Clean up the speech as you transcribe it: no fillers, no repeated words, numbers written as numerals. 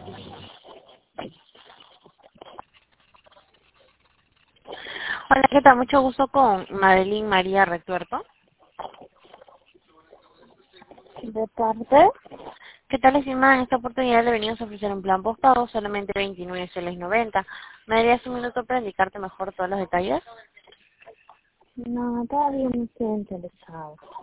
Hola, ¿qué tal? Mucho gusto con Madeline María Retuerto. ¿De parte? ¿Qué tal, estimada? En esta oportunidad le venimos a ofrecer un plan postpago, solamente 29,90 soles. ¿Me darías un minuto para indicarte mejor todos los detalles? No, todavía no estoy interesado.